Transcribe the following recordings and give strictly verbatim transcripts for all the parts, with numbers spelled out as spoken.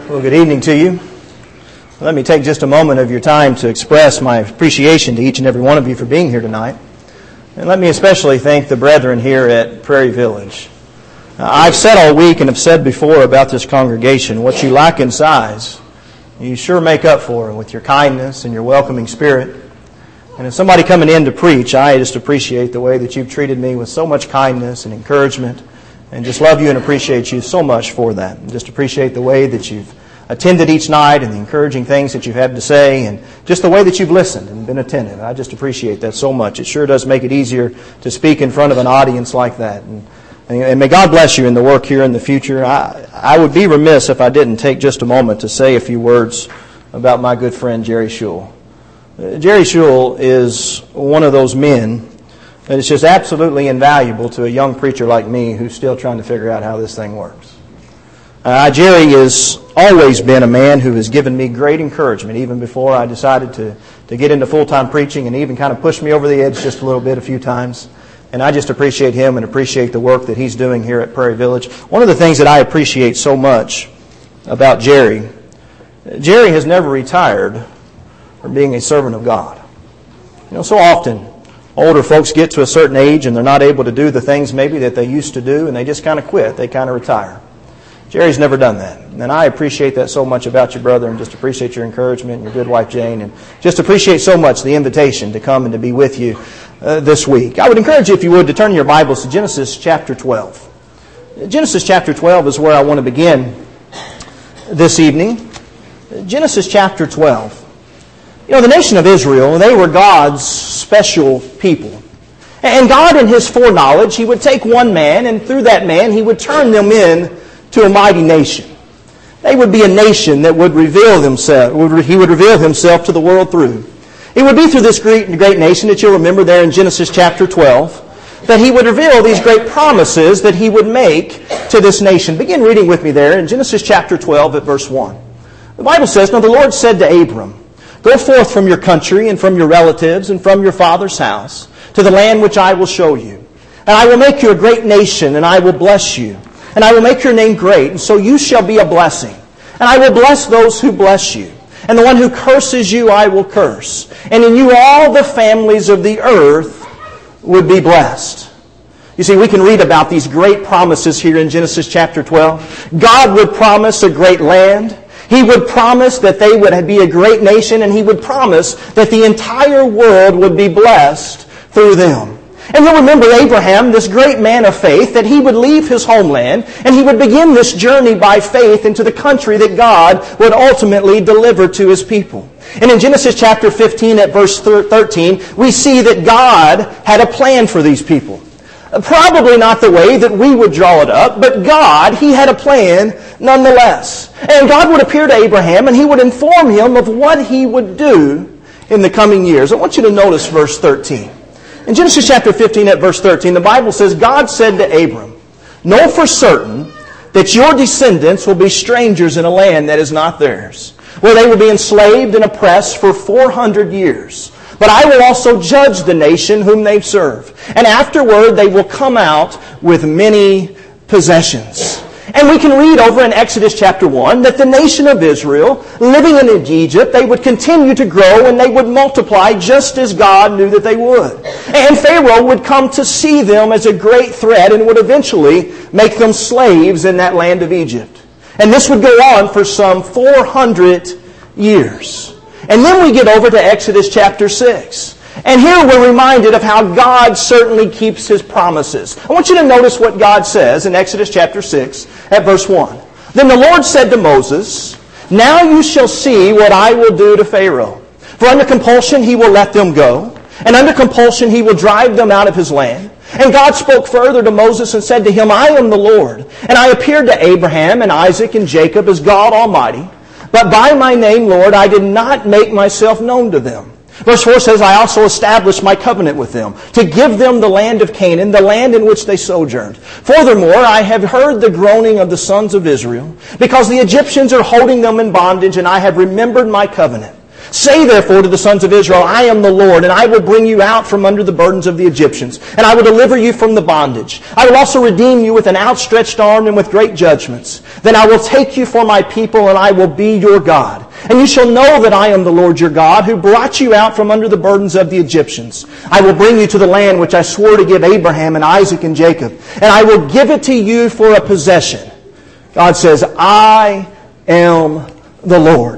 Well, good evening to you. Let me take just a moment of your time to express my appreciation to each and every one of you for being here tonight. And let me especially thank the brethren here at Prairie Village. Now, I've said all week and have said before about this congregation, what you lack in size, you sure make up for with your kindness and your welcoming spirit. And as somebody coming in to preach, I just appreciate the way that you've treated me with so much kindness and encouragement, and just love you and appreciate you so much for that. And just appreciate the way that you've attended each night and the encouraging things that you've had to say, and just the way that you've listened and been attentive. I just appreciate that so much. It sure does make it easier to speak in front of an audience like that. And, and may God bless you in the work here in the future. I, I would be remiss if I didn't take just a moment to say a few words about my good friend Jerry Shule. Uh, Jerry Shule is one of those men that is just absolutely invaluable to a young preacher like me who's still trying to figure out how this thing works. Uh, Jerry has always been a man who has given me great encouragement, even before I decided to, to get into full-time preaching, and even kind of pushed me over the edge just a little bit a few times. And I just appreciate him and appreciate the work that he's doing here at Prairie Village. One of the things that I appreciate so much about Jerry, Jerry has never retired from being a servant of God. You know, so often older folks get to a certain age and they're not able to do the things maybe that they used to do, and they just kind of quit. They kind of retire. Jerry's never done that. And I appreciate that so much about you, brother, and just appreciate your encouragement and your good wife, Jane, and just appreciate so much the invitation to come and to be with you uh, this week. I would encourage you, if you would, to turn your Bibles to Genesis chapter twelve. Genesis chapter twelve is where I want to begin this evening. Genesis chapter twelve. You know, the nation of Israel, they were God's special people. And God, in His foreknowledge, He would take one man, and through that man, He would turn them in to a mighty nation. They would be a nation that would reveal Himself. He would reveal Himself to the world through. It would be through this great, great nation that you'll remember there in Genesis chapter twelve, that He would reveal these great promises that He would make to this nation. Begin reading with me there in Genesis chapter twelve at verse one. The Bible says, "Now the Lord said to Abram, Go forth from your country and from your relatives and from your father's house to the land which I will show you. And I will make you a great nation, and I will bless you. And I will make your name great, and so you shall be a blessing. And I will bless those who bless you. And the one who curses you I will curse. And in you all the families of the earth would be blessed." You see, we can read about these great promises here in Genesis chapter twelve. God would promise a great land. He would promise that they would be a great nation, and He would promise that the entire world would be blessed through them. And you'll remember Abraham, this great man of faith, that he would leave his homeland and he would begin this journey by faith into the country that God would ultimately deliver to His people. And in Genesis chapter fifteen at verse thirteen, we see that God had a plan for these people. Probably not the way that we would draw it up, but God, He had a plan nonetheless. And God would appear to Abraham and He would inform him of what He would do in the coming years. I want you to notice verse thirteen. In Genesis chapter fifteen at verse thirteen, the Bible says, God said to Abram, Know for certain that your descendants will be strangers in a land that is not theirs, where they will be enslaved and oppressed for four hundred years. But I will also judge the nation whom they serve. And afterward they will come out with many possessions. And we can read over in Exodus chapter one that the nation of Israel, living in Egypt, they would continue to grow and they would multiply just as God knew that they would. And Pharaoh would come to see them as a great threat and would eventually make them slaves in that land of Egypt. And this would go on for some four hundred years. And then we get over to Exodus chapter six. And here we're reminded of how God certainly keeps His promises. I want you to notice what God says in Exodus chapter six at verse one. Then the Lord said to Moses, Now you shall see what I will do to Pharaoh. For under compulsion he will let them go, and under compulsion he will drive them out of his land. And God spoke further to Moses and said to him, I am the Lord, and I appeared to Abraham and Isaac and Jacob as God Almighty. But by my name, Lord, I did not make myself known to them. Verse four says, I also established my covenant with them, to give them the land of Canaan, the land in which they sojourned. Furthermore, I have heard the groaning of the sons of Israel, because the Egyptians are holding them in bondage, and I have remembered my covenant. Say therefore to the sons of Israel, I am the Lord, and I will bring you out from under the burdens of the Egyptians, and I will deliver you from the bondage. I will also redeem you with an outstretched arm and with great judgments. Then I will take you for my people, and I will be your God. And you shall know that I am the Lord your God, who brought you out from under the burdens of the Egyptians. I will bring you to the land which I swore to give Abraham and Isaac and Jacob, and I will give it to you for a possession. God says, I am the Lord.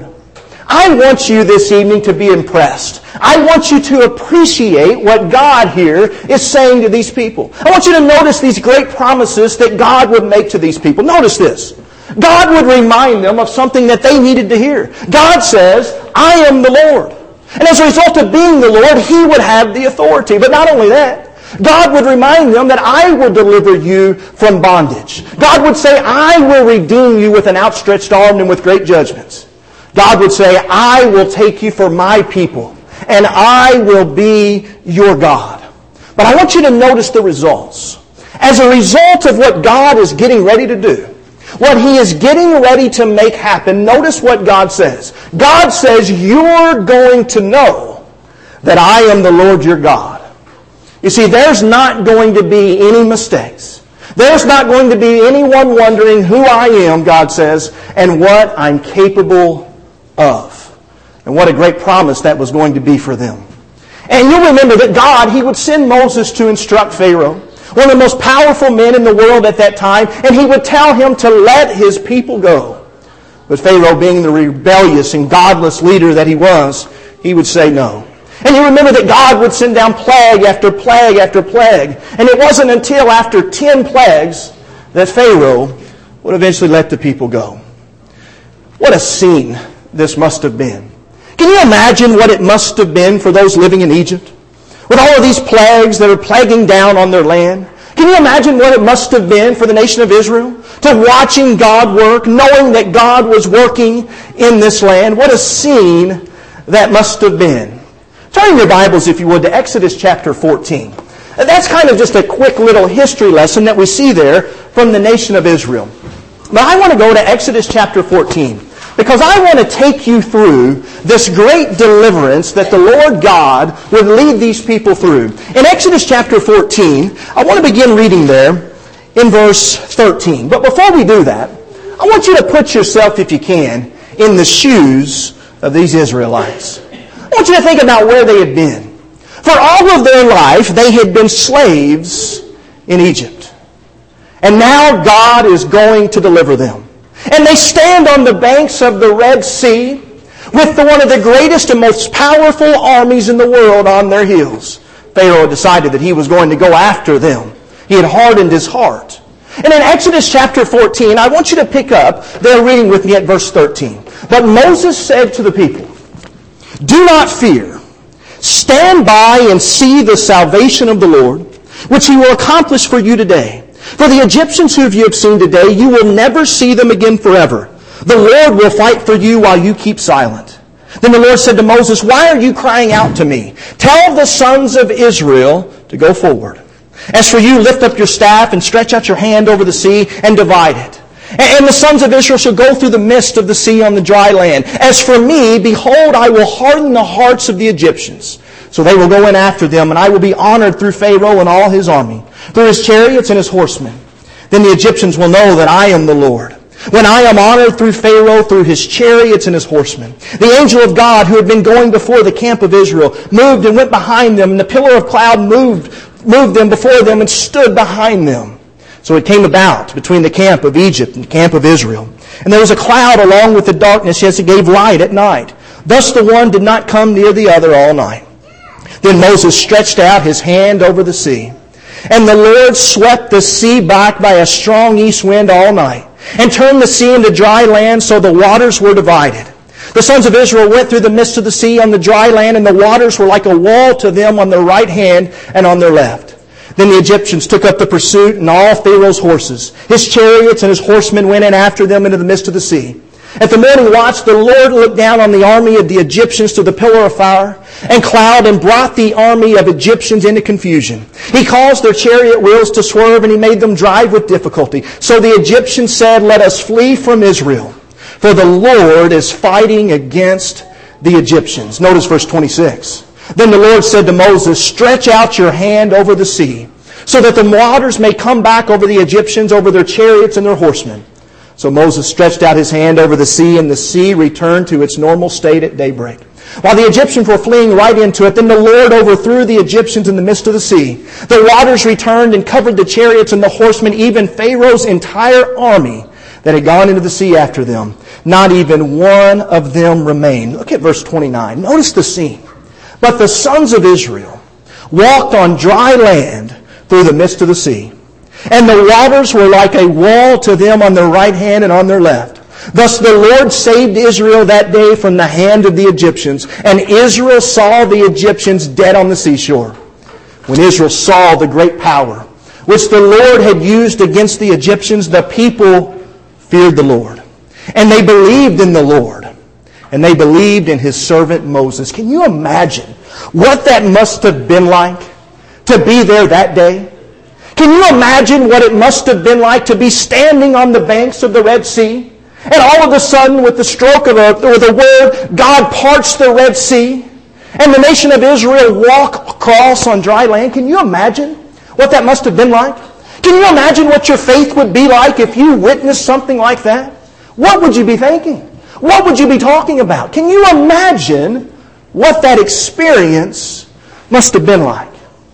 I want you this evening to be impressed. I want you to appreciate what God here is saying to these people. I want you to notice these great promises that God would make to these people. Notice this. God would remind them of something that they needed to hear. God says, I am the Lord. And as a result of being the Lord, He would have the authority. But not only that, God would remind them that I will deliver you from bondage. God would say, I will redeem you with an outstretched arm and with great judgments. God would say, I will take you for my people, and I will be your God. But I want you to notice the results. As a result of what God is getting ready to do, what He is getting ready to make happen, notice what God says. God says, you're going to know that I am the Lord your God. You see, there's not going to be any mistakes. There's not going to be anyone wondering who I am, God says, and what I'm capable of. And what a great promise that was going to be for them. And you'll remember that God, He would send Moses to instruct Pharaoh, one of the most powerful men in the world at that time, and He would tell him to let His people go. But Pharaoh, being the rebellious and godless leader that he was, he would say no. And you remember that God would send down plague after plague after plague. And it wasn't until after ten plagues that Pharaoh would eventually let the people go. What a scene this must have been. Can you imagine what it must have been for those living in Egypt? With all of these plagues that are plaguing down on their land. Can you imagine what it must have been for the nation of Israel? To watching God work, knowing that God was working in this land. What a scene that must have been. Turn your Bibles, if you would, to Exodus chapter fourteen. That's kind of just a quick little history lesson that we see there from the nation of Israel. But I want to go to Exodus chapter fourteen. Because I want to take you through this great deliverance that the Lord God would lead these people through. In Exodus chapter fourteen, I want to begin reading there in verse thirteen. But before we do that, I want you to put yourself, if you can, in the shoes of these Israelites. I want you to think about where they had been. For all of their life, they had been slaves in Egypt. And now God is going to deliver them. And they stand on the banks of the Red Sea with the, one of the greatest and most powerful armies in the world on their heels. Pharaoh decided that he was going to go after them. He had hardened his heart. And in Exodus chapter fourteen, I want you to pick up, they're reading with me at verse thirteen. But Moses said to the people, do not fear. Stand by and see the salvation of the Lord, which He will accomplish for you today. For the Egyptians whom you have seen today, you will never see them again forever. The Lord will fight for you while you keep silent. Then the Lord said to Moses, why are you crying out to me? Tell the sons of Israel to go forward. As for you, lift up your staff and stretch out your hand over the sea and divide it. And the sons of Israel shall go through the midst of the sea on the dry land. As for me, behold, I will harden the hearts of the Egyptians. So they will go in after them, and I will be honored through Pharaoh and all his army, through his chariots and his horsemen. Then the Egyptians will know that I am the Lord, when I am honored through Pharaoh, through his chariots and his horsemen. The angel of God, who had been going before the camp of Israel, moved and went behind them, and the pillar of cloud moved, moved them before them and stood behind them. So it came about between the camp of Egypt and the camp of Israel. And there was a cloud along with the darkness as it gave light at night. Thus the one did not come near the other all night. Then Moses stretched out his hand over the sea. And the Lord swept the sea back by a strong east wind all night, and turned the sea into dry land, so the waters were divided. The sons of Israel went through the midst of the sea on the dry land, and the waters were like a wall to them on their right hand and on their left. Then the Egyptians took up the pursuit, and all Pharaoh's horses, his chariots and his horsemen went in after them into the midst of the sea. At the morning watch, the Lord looked down on the army of the Egyptians through the pillar of fire and cloud, and brought the army of Egyptians into confusion. He caused their chariot wheels to swerve, and he made them drive with difficulty. So the Egyptians said, let us flee from Israel, for the Lord is fighting against the Egyptians. Notice verse twenty-six. Then the Lord said to Moses, stretch out your hand over the sea, so that the waters may come back over the Egyptians, over their chariots and their horsemen. So Moses stretched out his hand over the sea, and the sea returned to its normal state at daybreak. While the Egyptians were fleeing right into it, then the Lord overthrew the Egyptians in the midst of the sea. The waters returned and covered the chariots and the horsemen, even Pharaoh's entire army that had gone into the sea after them. Not even one of them remained. Look at verse twenty-nine. Notice the scene. But the sons of Israel walked on dry land through the midst of the sea. And the waters were like a wall to them on their right hand and on their left. Thus the Lord saved Israel that day from the hand of the Egyptians. And Israel saw the Egyptians dead on the seashore. When Israel saw the great power which the Lord had used against the Egyptians, the people feared the Lord. And they believed in the Lord. And they believed in his servant Moses. Can you imagine what that must have been like to be there that day? Can you imagine what it must have been like to be standing on the banks of the Red Sea? And all of a sudden, with the stroke of a, or the word, God parts the Red Sea. And the nation of Israel walk across on dry land. Can you imagine what that must have been like? Can you imagine what your faith would be like if you witnessed something like that? What would you be thinking? What would you be talking about? Can you imagine what that experience must have been like?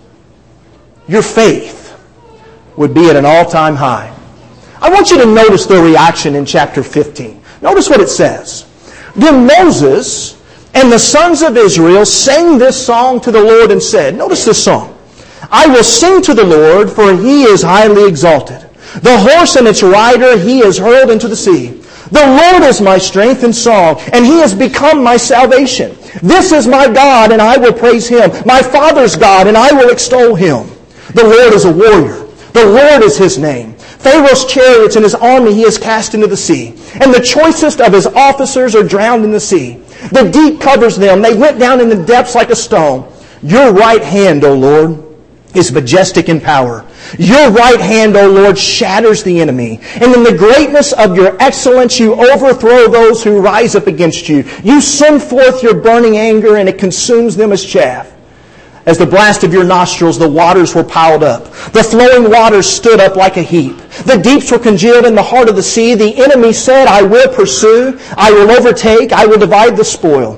Your faith would be at an all-time high. I want you to notice the reaction in chapter fifteen. Notice what it says. Then Moses and the sons of Israel sang this song to the Lord and said, notice this song. I will sing to the Lord, for he is highly exalted. The horse and its rider he has hurled into the sea. The Lord is my strength and song, and he has become my salvation. This is my God, and I will praise him. My Father's God, and I will extol him. The Lord is a warrior. The Lord is his name. Pharaoh's chariots and his army he has cast into the sea. And the choicest of his officers are drowned in the sea. The deep covers them. They went down in the depths like a stone. Your right hand, O Lord, is majestic in power. Your right hand, O Lord, shatters the enemy. And in the greatness of your excellence, you overthrow those who rise up against you. You send forth your burning anger, and it consumes them as chaff. As the blast of your nostrils, the waters were piled up. The flowing waters stood up like a heap. The deeps were congealed in the heart of the sea. The enemy said, I will pursue, I will overtake, I will divide the spoil.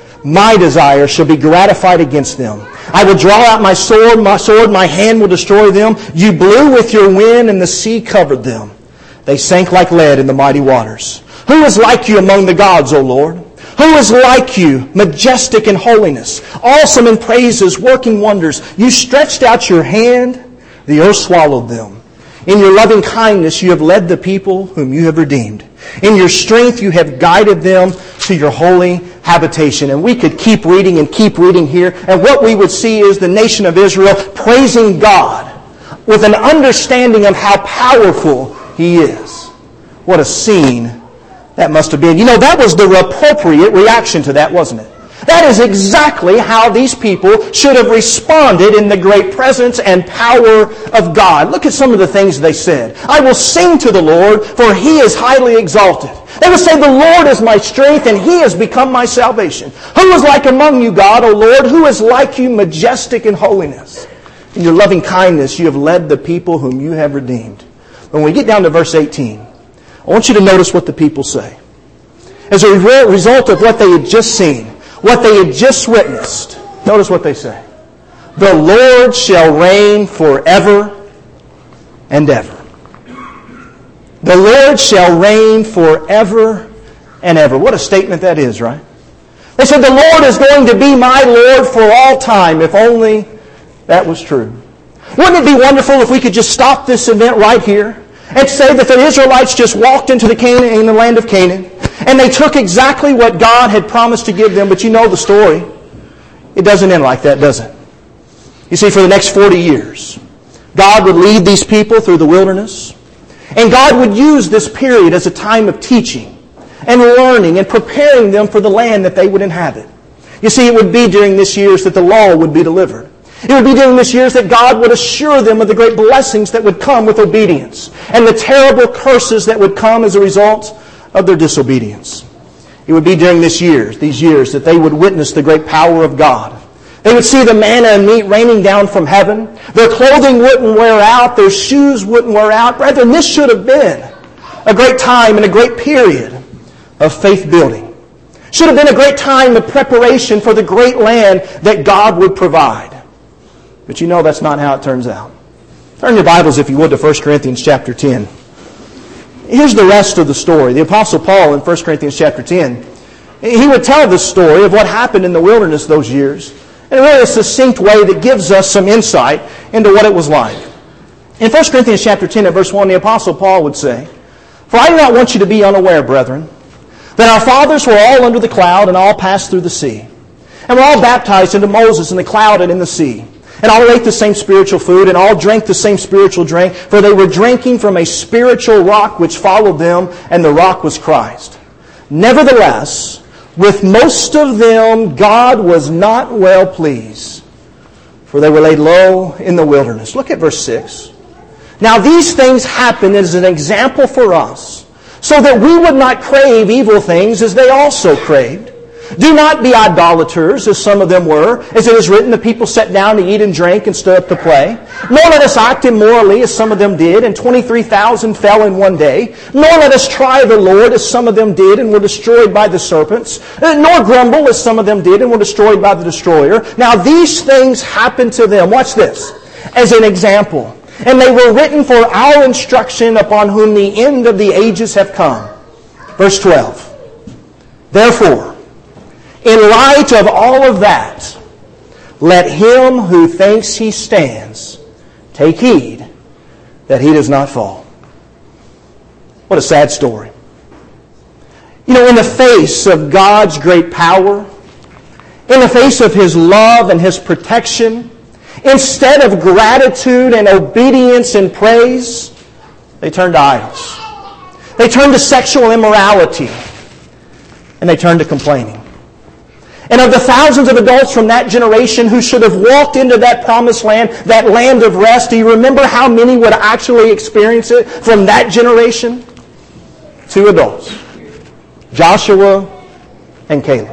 My desire shall be gratified against them. I will draw out my sword, my sword, my hand will destroy them. You blew with your wind, and the sea covered them. They sank like lead in the mighty waters. Who is like you among the gods, O Lord? Who is like you, majestic in holiness, awesome in praises, working wonders? You stretched out your hand, the earth swallowed them. In your loving kindness you have led the people whom you have redeemed. In your strength you have guided them to your holy habitation. And we could keep reading and keep reading here. And what we would see is the nation of Israel praising God with an understanding of how powerful he is. What a scene that must have been. You know, that was the appropriate reaction to that, wasn't it? That is exactly how these people should have responded in the great presence and power of God. Look at some of the things they said. I will sing to the Lord, for he is highly exalted. They would say, the Lord is my strength, and he has become my salvation. Who is like among you, God, O Lord? Who is like you, majestic in holiness? In your loving kindness you have led the people whom you have redeemed. When we get down to verse eighteen, I want you to notice what the people say. As a result of what they had just seen, what they had just witnessed, notice what they say. The Lord shall reign forever and ever. The Lord shall reign forever and ever. What a statement that is, right? They said, the Lord is going to be my Lord for all time, if only that was true. Wouldn't it be wonderful if we could just stop this event right here and say that the Israelites just walked into the Canaan, in the land of Canaan, and they took exactly what God had promised to give them, but you know the story. It doesn't end like that, does it? You see, for the next forty years, God would lead these people through the wilderness, and God would use this period as a time of teaching and learning and preparing them for the land that they would inhabit. You see, it would be during this years that the law would be delivered. It would be during this years that God would assure them of the great blessings that would come with obedience and the terrible curses that would come as a result of their disobedience. It would be during this years, these years that they would witness the great power of God. They would see the manna and meat raining down from heaven. Their clothing wouldn't wear out. Their shoes wouldn't wear out. Brethren, this should have been a great time and a great period of faith building. Should have been a great time of preparation for the great land that God would provide. But you know that's not how it turns out. Turn your Bibles, if you would, to First Corinthians chapter ten. Here's the rest of the story. The Apostle Paul in First Corinthians chapter ten, he would tell the story of what happened in the wilderness those years in a really succinct way that gives us some insight into what it was like. In First Corinthians chapter ten, at verse one, the Apostle Paul would say, "For I do not want you to be unaware, brethren, that our fathers were all under the cloud and all passed through the sea, and were all baptized into Moses in the cloud and in the sea. And all ate the same spiritual food, and all drank the same spiritual drink, for they were drinking from a spiritual rock which followed them, and the rock was Christ. Nevertheless, with most of them God was not well pleased, for they were laid low in the wilderness." Look at verse six. "Now these things happened as an example for us, so that we would not crave evil things as they also craved. Do not be idolaters, as some of them were. As it is written, the people sat down to eat and drink and stood up to play. Nor let us act immorally, as some of them did, and twenty-three thousand fell in one day. Nor let us try the Lord, as some of them did, and were destroyed by the serpents. Nor grumble, as some of them did, and were destroyed by the destroyer. Now these things happened to them," watch this, "as an example. And they were written for our instruction, upon whom the end of the ages have come." Verse twelve. "Therefore, in light of all of that, let him who thinks he stands take heed that he does not fall." What a sad story. You know, in the face of God's great power, in the face of His love and His protection, instead of gratitude and obedience and praise, they turned to idols. They turned to sexual immorality, and they turned to complaining. And of the thousands of adults from that generation who should have walked into that promised land, that land of rest, do you remember how many would actually experience it from that generation? Two adults, Joshua and Caleb.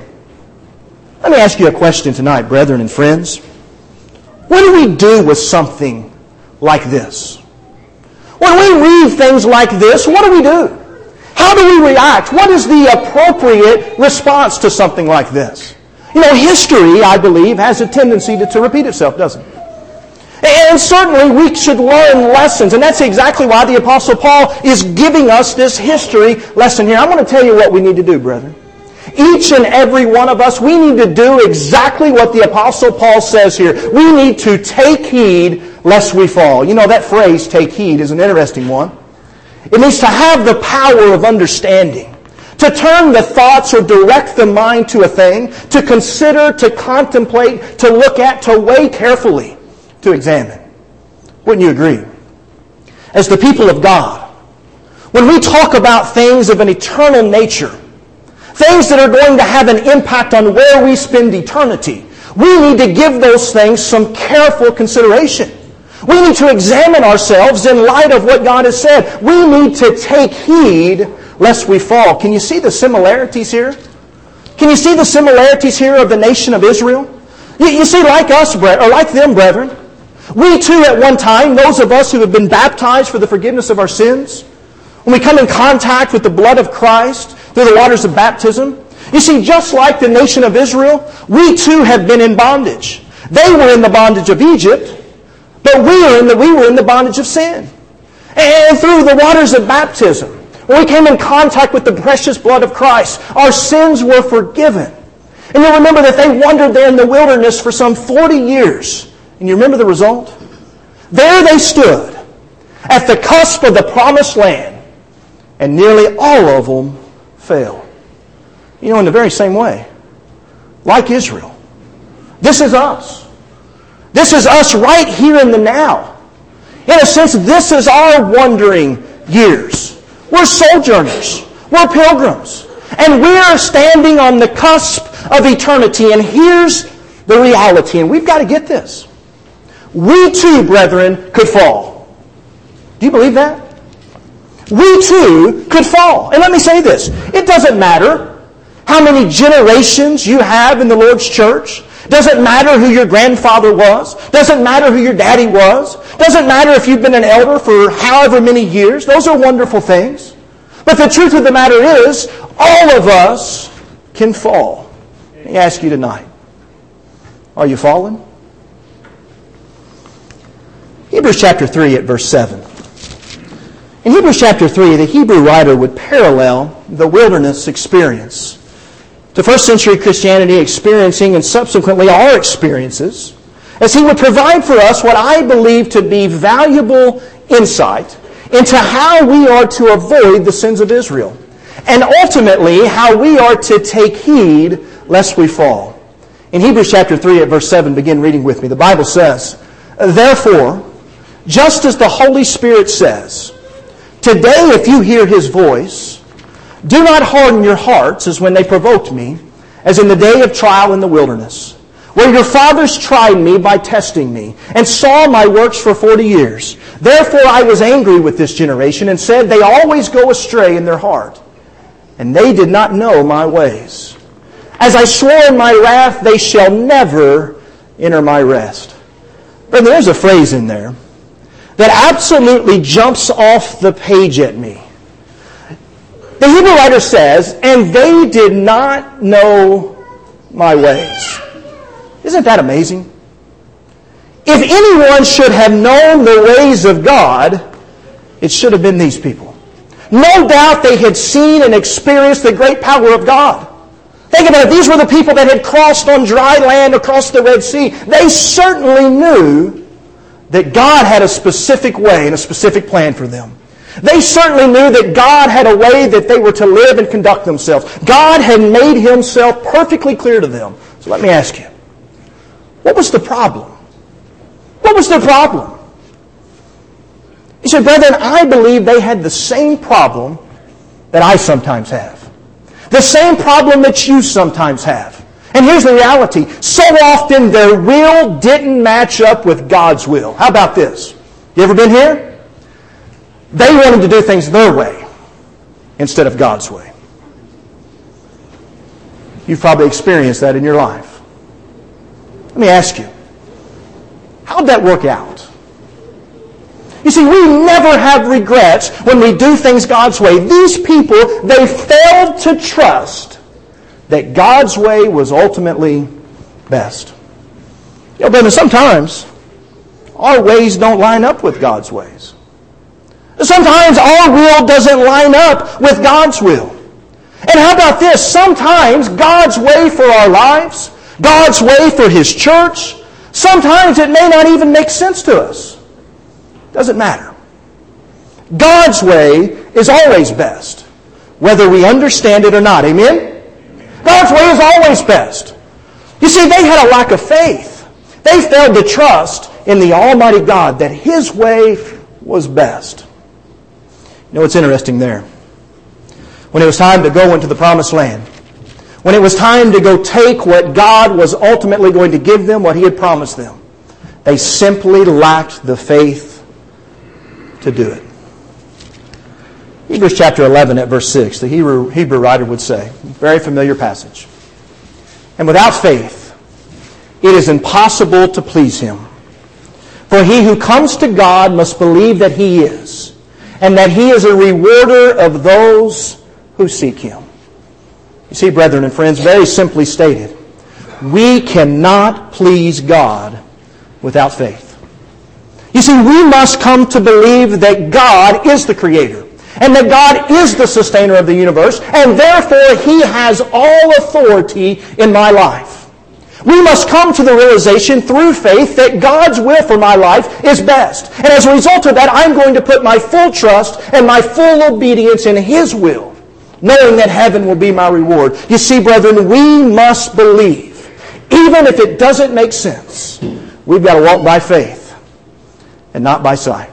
Let me ask you a question tonight, brethren and friends. What do we do with something like this? When we read things like this, what do we do? How do we react? What is the appropriate response to something like this? You know, history, I believe, has a tendency to, to repeat itself, doesn't it? And certainly we should learn lessons. And that's exactly why the Apostle Paul is giving us this history lesson here. I'm going to tell you what we need to do, brethren. Each and every one of us, we need to do exactly what the Apostle Paul says here. We need to take heed lest we fall. You know, that phrase, take heed, is an interesting one. It means to have the power of understanding. To turn the thoughts or direct the mind to a thing, to consider, to contemplate, to look at, to weigh carefully, to examine. Wouldn't you agree? As the people of God, when we talk about things of an eternal nature, things that are going to have an impact on where we spend eternity, we need to give those things some careful consideration. We need to examine ourselves in light of what God has said. We need to take heed lest we fall. Can you see the similarities here? Can you see the similarities here of the nation of Israel? You, you see, like us, or like them, brethren, we too at one time, those of us who have been baptized for the forgiveness of our sins, when we come in contact with the blood of Christ through the waters of baptism, you see, just like the nation of Israel, we too have been in bondage. They were in the bondage of Egypt, but we were in the, we were in the bondage of sin. And through the waters of baptism, when we came in contact with the precious blood of Christ, our sins were forgiven. And you'll remember that they wandered there in the wilderness for some forty years. And you remember the result? There they stood at the cusp of the promised land, and nearly all of them failed. You know, in the very same way, like Israel, this is us. This is us right here in the now. In a sense, this is our wandering years. We're sojourners. We're pilgrims. And we are standing on the cusp of eternity. And here's the reality, and we've got to get this. We too, brethren, could fall. Do you believe that? We too could fall. And let me say this. It doesn't matter how many generations you have in the Lord's church. Doesn't matter who your grandfather was. Doesn't matter who your daddy was. Doesn't matter if you've been an elder for however many years. Those are wonderful things. But the truth of the matter is, all of us can fall. Let me ask you tonight, are you fallen? Hebrews chapter three at verse seven. In Hebrews chapter three, the Hebrew writer would parallel the wilderness experience to first century Christianity experiencing and subsequently our experiences, as he would provide for us what I believe to be valuable insight into how we are to avoid the sins of Israel, and ultimately how we are to take heed lest we fall. In Hebrews chapter three at verse seven, begin reading with me. The Bible says, "Therefore, just as the Holy Spirit says, today if you hear His voice, do not harden your hearts as when they provoked me, as in the day of trial in the wilderness, where your fathers tried me by testing me, and saw my works for forty years. Therefore I was angry with this generation, and said, they always go astray in their heart, and they did not know my ways. As I swore in my wrath, they shall never enter my rest." But there's a phrase in there that absolutely jumps off the page at me. The Hebrew writer says, "And they did not know my ways." Isn't that amazing? If anyone should have known the ways of God, it should have been these people. No doubt they had seen and experienced the great power of God. Think about it. These were the people that had crossed on dry land across the Red Sea. They certainly knew that God had a specific way and a specific plan for them. They certainly knew that God had a way that they were to live and conduct themselves. God had made Himself perfectly clear to them. So let me ask you, what was the problem? What was the problem? He said, brethren, I believe they had the same problem that I sometimes have. The same problem that you sometimes have. And here's the reality. So often their will didn't match up with God's will. How about this? You ever been here? They wanted to do things their way instead of God's way. You've probably experienced that in your life. Let me ask you, how'd that work out? You see, we never have regrets when we do things God's way. These people, they failed to trust that God's way was ultimately best. You know, but sometimes our ways don't line up with God's ways. Sometimes our will doesn't line up with God's will. And how about this? Sometimes God's way for our lives, God's way for His church, sometimes it may not even make sense to us. Doesn't matter. God's way is always best, whether we understand it or not. Amen? God's way is always best. You see, they had a lack of faith. They failed to trust in the Almighty God that His way was best. You know what's interesting there? When it was time to go into the Promised Land, when it was time to go take what God was ultimately going to give them, what He had promised them, they simply lacked the faith to do it. Hebrews chapter eleven at verse six, the Hebrew, Hebrew writer would say, very familiar passage. "And without faith, it is impossible to please Him. For he who comes to God must believe that He is, and that He is a rewarder of those who seek Him." You see, brethren and friends, very simply stated, we cannot please God without faith. You see, we must come to believe that God is the Creator, and that God is the sustainer of the universe, and therefore He has all authority in my life. We must come to the realization through faith that God's will for my life is best. And as a result of that, I'm going to put my full trust and my full obedience in His will, knowing that heaven will be my reward. You see, brethren, we must believe, even if it doesn't make sense. We've got to walk by faith and not by sight.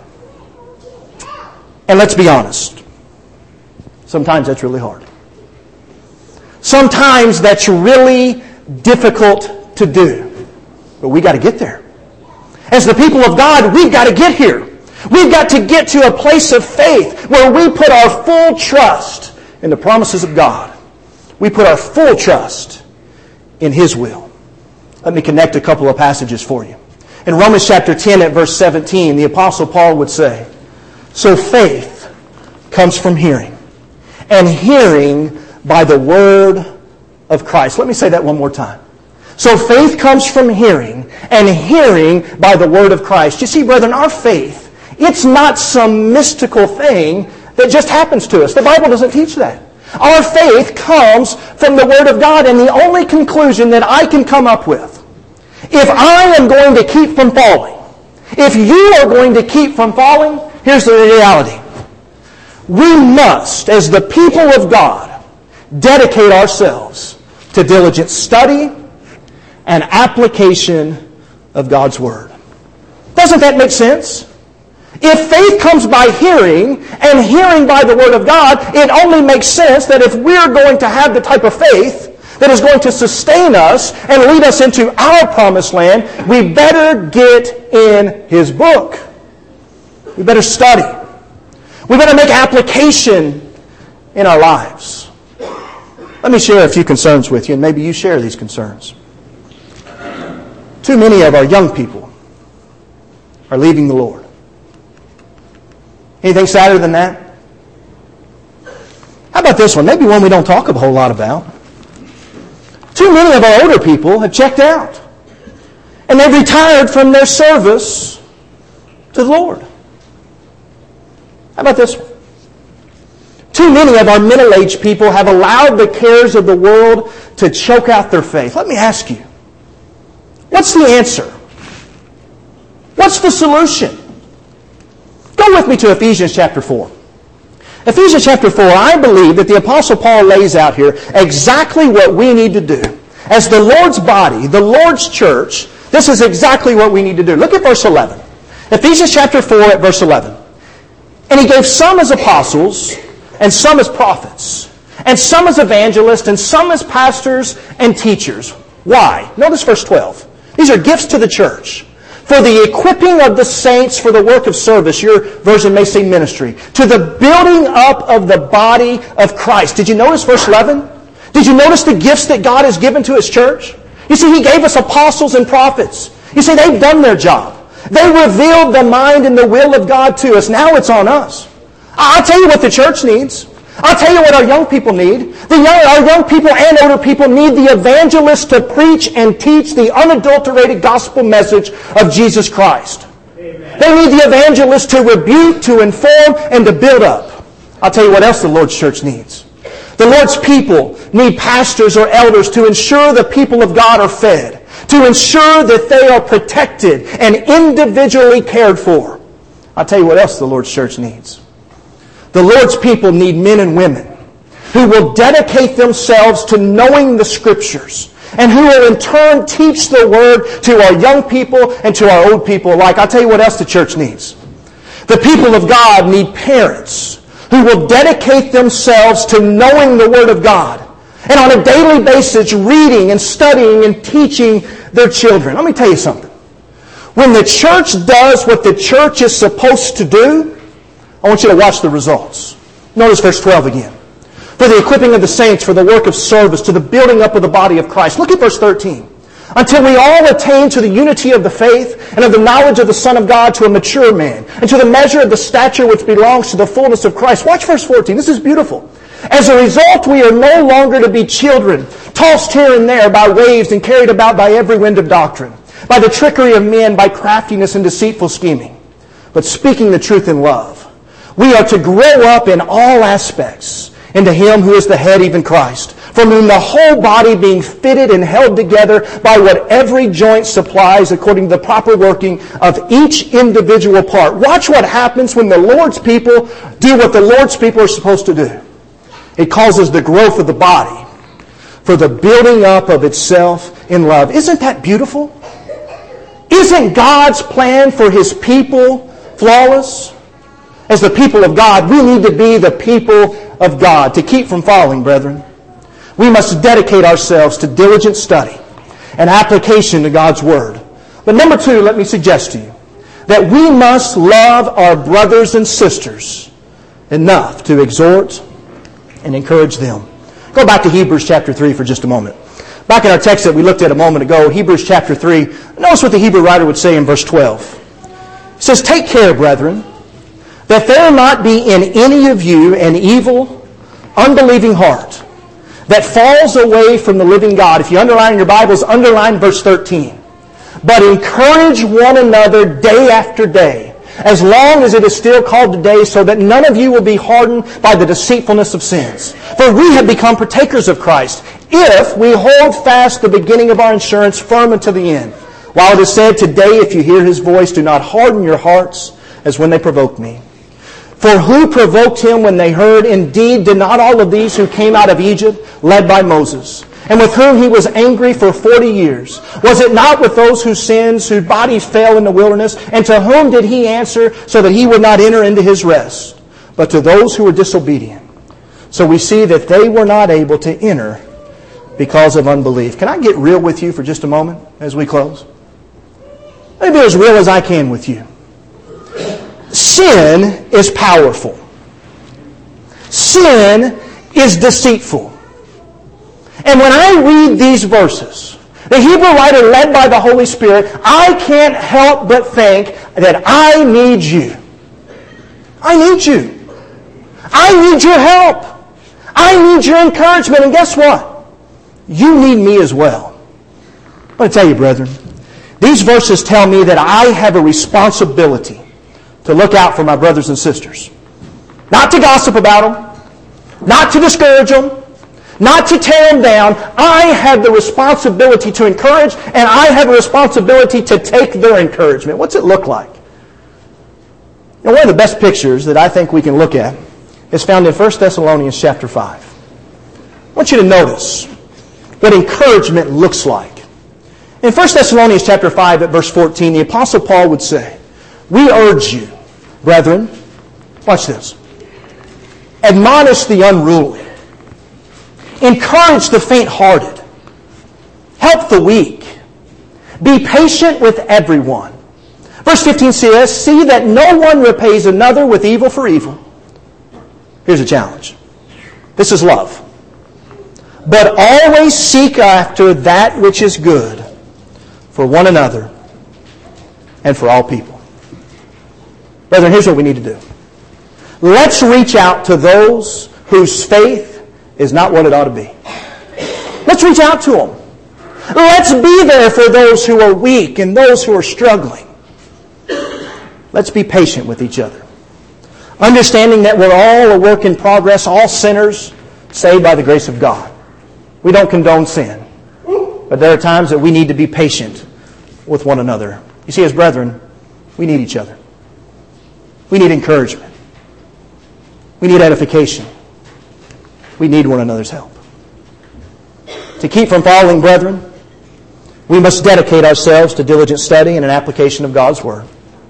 And let's be honest, sometimes that's really hard. Sometimes that's really difficult to do. But we got to get there. As the people of God, we've got to get here. We've got to get to a place of faith where we put our full trust in the promises of God. we put our full trust in His will. Let me connect a couple of passages for you. In Romans chapter ten at verse seventeen, the Apostle Paul would say, "So faith comes from hearing, and hearing by the word of Christ." Let me say that one more time. So faith comes from hearing, and hearing by the word of Christ. You see, brethren, our faith, it's not some mystical thing that just happens to us. The Bible doesn't teach that. Our faith comes from the Word of God, and the only conclusion that I can come up with, if I am going to keep from falling, if you are going to keep from falling, here's the reality. We must, as the people of God, dedicate ourselves to diligent study and application of God's Word. Doesn't that make sense? If faith comes by hearing, and hearing by the Word of God, it only makes sense that if we're going to have the type of faith that is going to sustain us and lead us into our promised land, we better get in His book. We better study. We better make application in our lives. Let me share a few concerns with you, and maybe you share these concerns. Too many of our young people are leaving the Lord. Anything sadder than that? How about this one? Maybe one we don't talk a whole lot about. Too many of our older people have checked out. And they've retired from their service to the Lord. How about this one? Too many of our middle-aged people have allowed the cares of the world to choke out their faith. Let me ask you, what's the answer? What's the solution? Go with me to Ephesians chapter four. Ephesians chapter four, I believe that the Apostle Paul lays out here exactly what we need to do. As the Lord's body, the Lord's church, this is exactly what we need to do. Look at verse eleven. Ephesians chapter four at verse eleven. "And He gave some as apostles, and some as prophets, and some as evangelists, and some as pastors and teachers." Why? Notice verse twelve. These are gifts to the church. "For the equipping of the saints for the work of service," your version may say ministry, "to the building up of the body of Christ." Did you notice verse eleven? Did you notice the gifts that God has given to His church? You see, He gave us apostles and prophets. You see, they've done their job. They revealed the mind and the will of God to us. Now it's on us. I'll tell you what the church needs. I'll tell you what our young people need. The young, our young people and older people need the evangelists to preach and teach the unadulterated gospel message of Jesus Christ. Amen. They need the evangelists to rebuke, to inform, and to build up. I'll tell you what else the Lord's church needs. The Lord's people need pastors or elders to ensure the people of God are fed, to ensure that they are protected and individually cared for. I'll tell you what else the Lord's church needs. The Lord's people need men and women who will dedicate themselves to knowing the Scriptures and who will in turn teach the Word to our young people and to our old people alike. I'll tell you what else the church needs. The people of God need parents who will dedicate themselves to knowing the Word of God and on a daily basis reading and studying and teaching their children. Let me tell you something. When the church does what the church is supposed to do, I want you to watch the results. Notice verse twelve again. "For the equipping of the saints for the work of service, to the building up of the body of Christ." Look at verse thirteen. "Until we all attain to the unity of the faith and of the knowledge of the Son of God, to a mature man, and to the measure of the stature which belongs to the fullness of Christ." Watch verse fourteen. This is beautiful. "As a result, we are no longer to be children, tossed here and there by waves and carried about by every wind of doctrine, by the trickery of men, by craftiness and deceitful scheming, but speaking the truth in love. We are to grow up in all aspects into Him who is the head, even Christ, from whom the whole body being fitted and held together by what every joint supplies according to the proper working of each individual part." Watch what happens when the Lord's people do what the Lord's people are supposed to do. It causes the growth of the body for the building up of itself in love. Isn't that beautiful? Isn't God's plan for His people flawless? As the people of God, we need to be the people of God. To keep from falling, brethren, we must dedicate ourselves to diligent study and application to God's Word. But number two, let me suggest to you that we must love our brothers and sisters enough to exhort and encourage them. Go back to Hebrews chapter three for just a moment. Back in our text that we looked at a moment ago, Hebrews chapter three, notice what the Hebrew writer would say in verse twelve. It says, "Take care, brethren, that there not be in any of you an evil, unbelieving heart, that falls away from the living God." If you underline in your Bibles, underline verse thirteen. "But encourage one another day after day, as long as it is still called today, so that none of you will be hardened by the deceitfulness of sins. For we have become partakers of Christ, if we hold fast the beginning of our assurance firm unto the end. While it is said, today if you hear His voice, do not harden your hearts as when they provoked me. For who provoked him when they heard? Indeed, did not all of these who came out of Egypt, led by Moses, and with whom He was angry for forty years? Was it not with those whose sins, whose bodies fell in the wilderness? And to whom did He answer, so that He would not enter into His rest? But to those who were disobedient. So we see that they were not able to enter because of unbelief." Can I get real with you for just a moment as we close? Let me be as real as I can with you. Sin is powerful. Sin is deceitful. And when I read these verses, the Hebrew writer led by the Holy Spirit, I can't help but think that I need you. I need you. I need your help. I need your encouragement. And guess what? You need me as well. I want to tell you, brethren, these verses tell me that I have a responsibility to look out for my brothers and sisters. Not to gossip about them. Not to discourage them. Not to tear them down. I have the responsibility to encourage, and I have a responsibility to take their encouragement. What's it look like? You know, one of the best pictures that I think we can look at is found in First Thessalonians chapter five. I want you to notice what encouragement looks like. In First Thessalonians chapter five at verse fourteen, the Apostle Paul would say, "We urge you, brethren," watch this, "admonish the unruly, encourage the faint-hearted, help the weak, be patient with everyone." Verse fifteen says, "See that no one repays another with evil for evil." Here's a challenge. This is love. "But always seek after that which is good for one another and for all people." Brethren, here's what we need to do. Let's reach out to those whose faith is not what it ought to be. Let's reach out to them. Let's be there for those who are weak and those who are struggling. Let's be patient with each other. Understanding that we're all a work in progress, all sinners saved by the grace of God. We don't condone sin. But there are times that we need to be patient with one another. You see, as brethren, we need each other. We need encouragement. We need edification. We need one another's help. To keep from falling, brethren, we must dedicate ourselves to diligent study and an application of God's Word.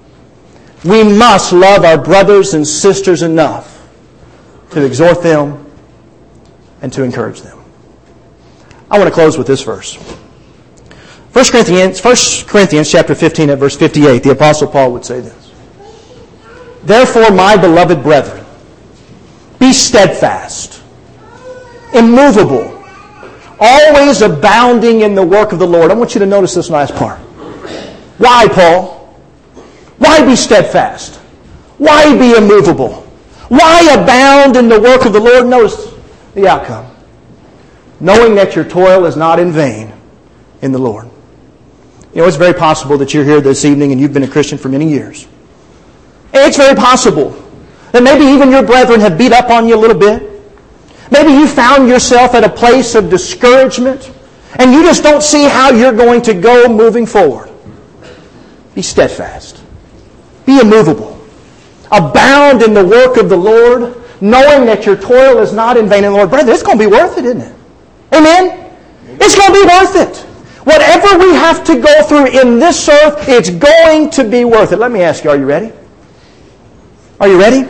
We must love our brothers and sisters enough to exhort them and to encourage them. I want to close with this verse. First Corinthians, First Corinthians chapter fifteen at verse fifty-eight, the Apostle Paul would say this. "Therefore, my beloved brethren, be steadfast, immovable, always abounding in the work of the Lord." I want you to notice this last part. Why, Paul? Why be steadfast? Why be immovable? Why abound in the work of the Lord? Notice the outcome. Knowing that your toil is not in vain in the Lord. You know, it's very possible that you're here this evening and you've been a Christian for many years. And it's very possible that maybe even your brethren have beat up on you a little bit. Maybe you found yourself at a place of discouragement and you just don't see how you're going to go moving forward. Be steadfast. Be immovable. Abound in the work of the Lord, knowing that your toil is not in vain in the Lord. Brother, it's going to be worth it, isn't it? Amen? It's going to be worth it. Whatever we have to go through in this earth, it's going to be worth it. Let me ask you, are you ready? Are you ready?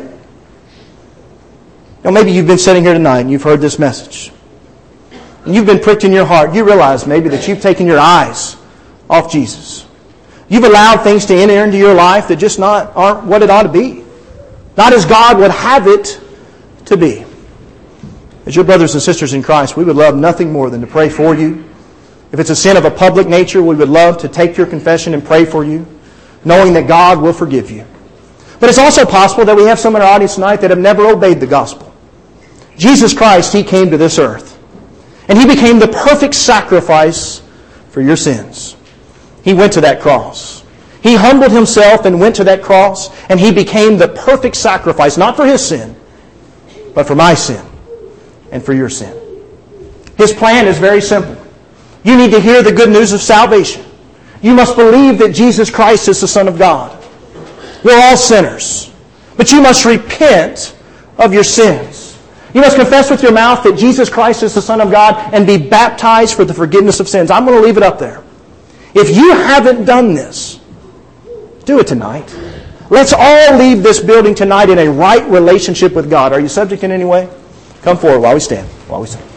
Now, maybe you've been sitting here tonight and you've heard this message. And you've been pricked in your heart. You realize maybe that you've taken your eyes off Jesus. You've allowed things to enter into your life that just not aren't what it ought to be. Not as God would have it to be. As your brothers and sisters in Christ, we would love nothing more than to pray for you. If it's a sin of a public nature, we would love to take your confession and pray for you, knowing that God will forgive you. But it's also possible that we have some in our audience tonight that have never obeyed the gospel. Jesus Christ, He came to this earth, and He became the perfect sacrifice for your sins. He went to that cross. He humbled Himself and went to that cross, and He became the perfect sacrifice, not for His sin, but for my sin and for your sin. His plan is very simple. You need to hear the good news of salvation. You must believe that Jesus Christ is the Son of God. We're all sinners, but you must repent of your sins. You must confess with your mouth that Jesus Christ is the Son of God and be baptized for the forgiveness of sins. I'm going to leave it up there. If you haven't done this, do it tonight. Let's all leave this building tonight in a right relationship with God. Are you subject in any way? Come forward while we stand, while we sing.